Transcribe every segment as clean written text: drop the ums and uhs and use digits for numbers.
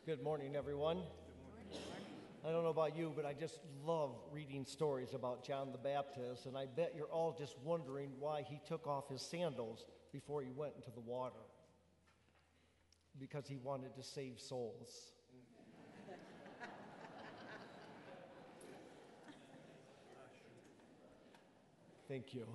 Good morning, everyone. I don't know about you, but I just love reading stories about John the Baptist, and I bet you're all just wondering why he took off his sandals before he went into the water. Because he wanted to save souls. Thank you.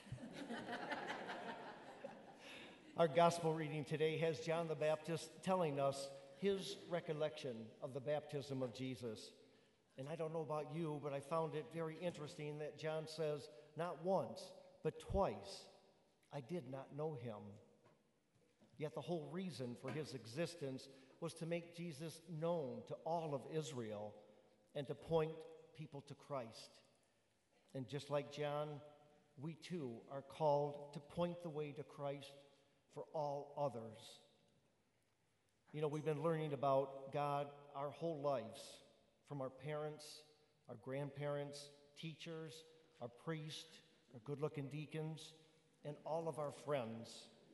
Our gospel reading today has John the Baptist telling us his recollection of the baptism of Jesus. And I don't know about you, but I found it very interesting that John says not once, but twice, I did not know him. Yet the whole reason for his existence was to make Jesus known to all of Israel and to point people to Christ. And just like John, we too are called to point the way to Christ for all others. You know, we've been learning about God our whole lives, from our parents, our grandparents, teachers, our priests, our good-looking deacons, and all of our friends.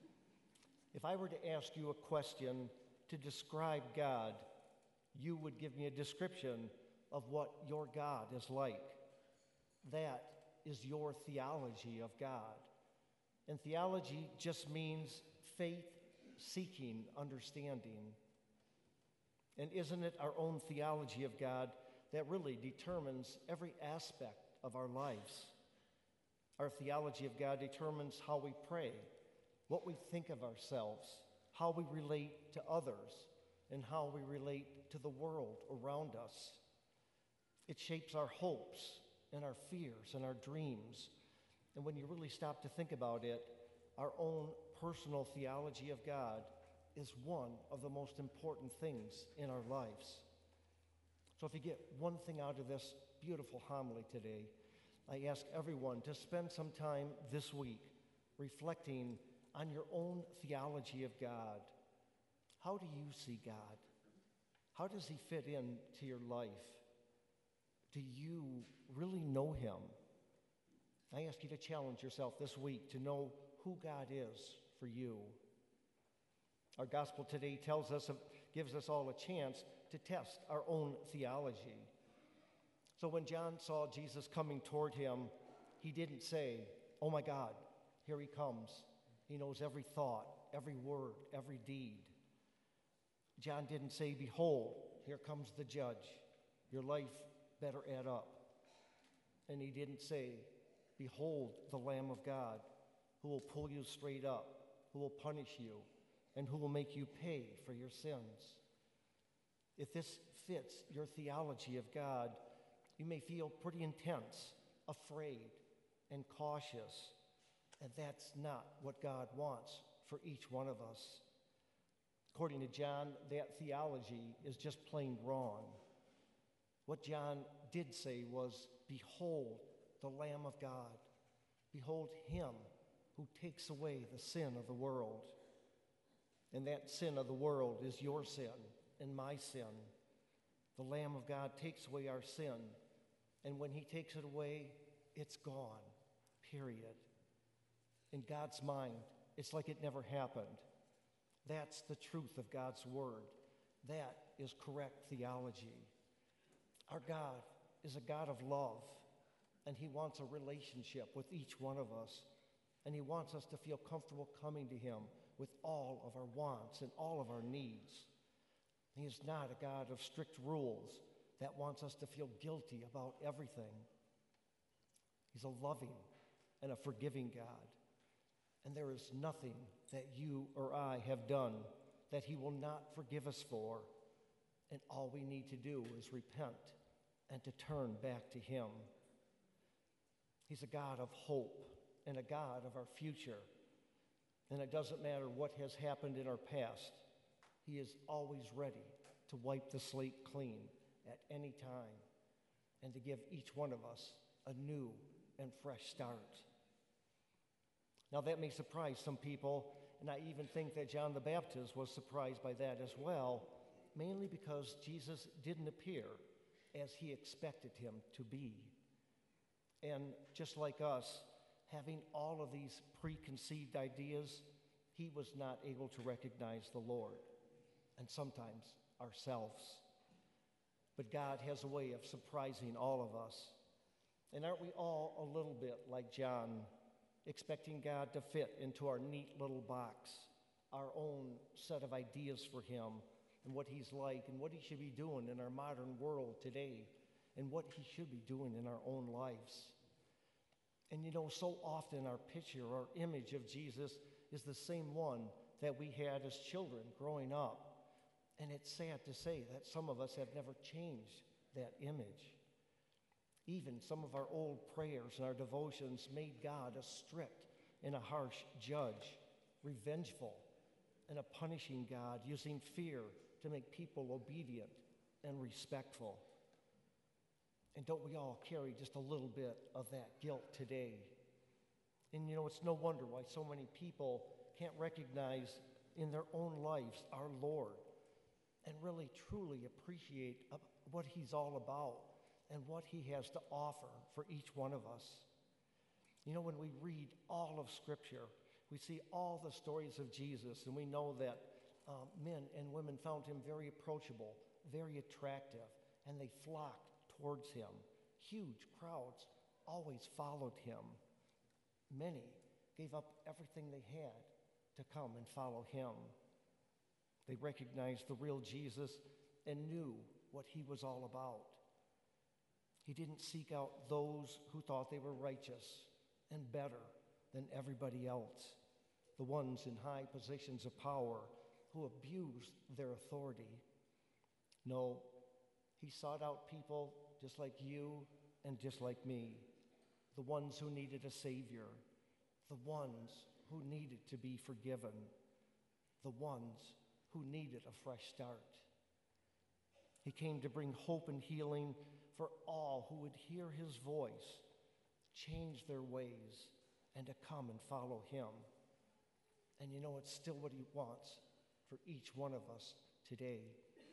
If I were to ask you a question to describe God, you would give me a description of what your God is like. That is your theology of God. And theology just means faith seeking understanding. And isn't it our own theology of God that really determines every aspect of our lives? Our theology of God determines how we pray, what we think of ourselves, how we relate to others, and how we relate to the world around us. It shapes our hopes and our fears and our dreams. And when you really stop to think about it, our own personal theology of God is one of the most important things in our lives. So if you get one thing out of this beautiful homily today, I ask everyone to spend some time this week reflecting on your own theology of God. How do you see God? How does he fit into your life? Do you really know him? I ask you to challenge yourself this week to know who God is for you. Our gospel today gives us all a chance to test our own theology. So when John saw Jesus coming toward him, he didn't say, "Oh my God, here he comes. He knows every thought, every word, every deed." John didn't say, "Behold, here comes the judge. Your life better add up." And he didn't say, "Behold, the Lamb of God, who will pull you straight up, who will punish you, and who will make you pay for your sins." If this fits your theology of God, you may feel pretty intense, afraid, and cautious. And that's not what God wants for each one of us. According to John, that theology is just plain wrong. What John did say was, "Behold, the Lamb of God. Behold him who takes away the sin of the world." And that sin of the world is your sin and my sin. The Lamb of God takes away our sin. And when he takes it away, it's gone, period. In God's mind, it's like it never happened. That's the truth of God's word. That is correct theology. Our God is a God of love, and he wants a relationship with each one of us. And he wants us to feel comfortable coming to him with all of our wants and all of our needs. He is not a God of strict rules that wants us to feel guilty about everything. He's a loving and a forgiving God. And there is nothing that you or I have done that he will not forgive us for. And all we need to do is repent and to turn back to him. He's a God of hope and a God of our future. And it doesn't matter what has happened in our past. He is always ready to wipe the slate clean at any time and to give each one of us a new and fresh start. Now that may surprise some people, and I even think that John the Baptist was surprised by that as well, mainly because Jesus didn't appear as he expected him to be. And just like us, having all of these preconceived ideas, he was not able to recognize the Lord. And sometimes ourselves. But God has a way of surprising all of us. And aren't we all a little bit like John, expecting God to fit into our neat little box, our own set of ideas for him and what he's like and what he should be doing in our modern world today and what he should be doing in our own lives? And you know, so often our picture, our image of Jesus is the same one that we had as children growing up. And it's sad to say that some of us have never changed that image. Even some of our old prayers and our devotions made God a strict and a harsh judge, revengeful and a punishing God, using fear to make people obedient and respectful. And don't we all carry just a little bit of that guilt today? And you know, it's no wonder why so many people can't recognize in their own lives our Lord and really truly appreciate what he's all about and what he has to offer for each one of us. You know, when we read all of Scripture, we see all the stories of Jesus, and we know that men and women found him very approachable, very attractive, and they flocked towards him. Huge crowds always followed him. Many gave up everything they had to come and follow him. They recognized the real Jesus and knew what he was all about. He didn't seek out those who thought they were righteous and better than everybody else, the ones in high positions of power who abused their authority. No, he sought out people just like you and just like me, the ones who needed a Savior, the ones who needed to be forgiven, the ones who needed a fresh start. He came to bring hope and healing for all who would hear his voice, change their ways, and to come and follow him. And you know, it's still what he wants for each one of us today.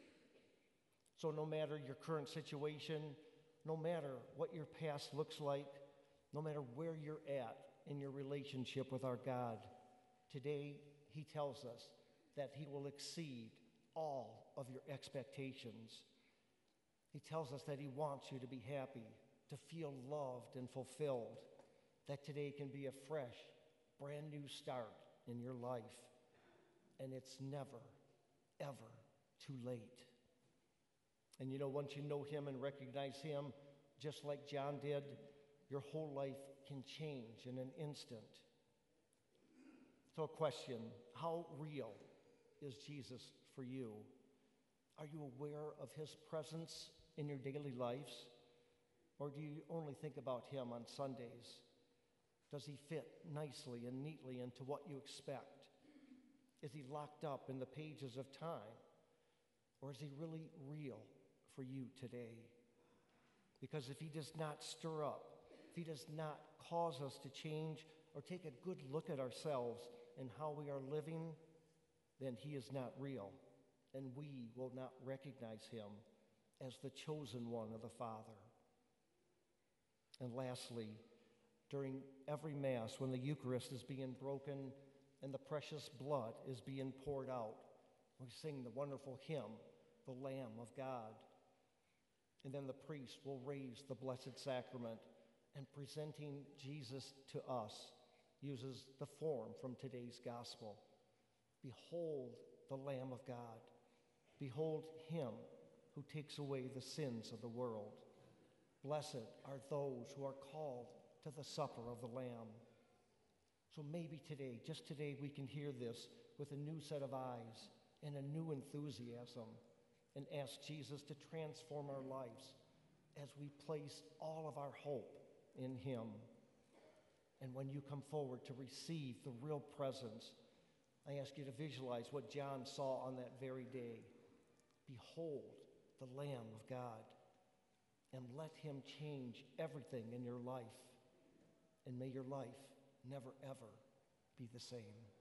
So no matter your current situation, no matter what your past looks like, no matter where you're at in your relationship with our God, today he tells us that he will exceed all of your expectations. He tells us that he wants you to be happy, to feel loved and fulfilled, that today can be a fresh, brand new start in your life. And it's never, ever too late. And you know, once you know him and recognize him, just like John did, your whole life can change in an instant. So a question, how real is Jesus for you? Are you aware of his presence in your daily lives? Or do you only think about him on Sundays? Does he fit nicely and neatly into what you expect? Is he locked up in the pages of time? Or is he really real for you today? Because if he does not stir up, if he does not cause us to change or take a good look at ourselves and how we are living, then he is not real, and we will not recognize him as the chosen one of the Father. And lastly, during every Mass, when the Eucharist is being broken and the precious blood is being poured out, we sing the wonderful hymn, the Lamb of God. And then the priest will raise the Blessed Sacrament, and presenting Jesus to us uses the form from today's Gospel. Behold the Lamb of God. Behold him who takes away the sins of the world. Blessed are those who are called to the supper of the Lamb. So maybe today, just today, we can hear this with a new set of eyes and a new enthusiasm and ask Jesus to transform our lives as we place all of our hope in him. And when you come forward to receive the real presence, I ask you to visualize what John saw on that very day. Behold the Lamb of God, and let him change everything in your life. And may your life never, ever be the same.